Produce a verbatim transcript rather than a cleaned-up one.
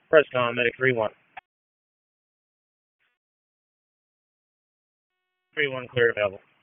Press com, medic three one. three one clear available.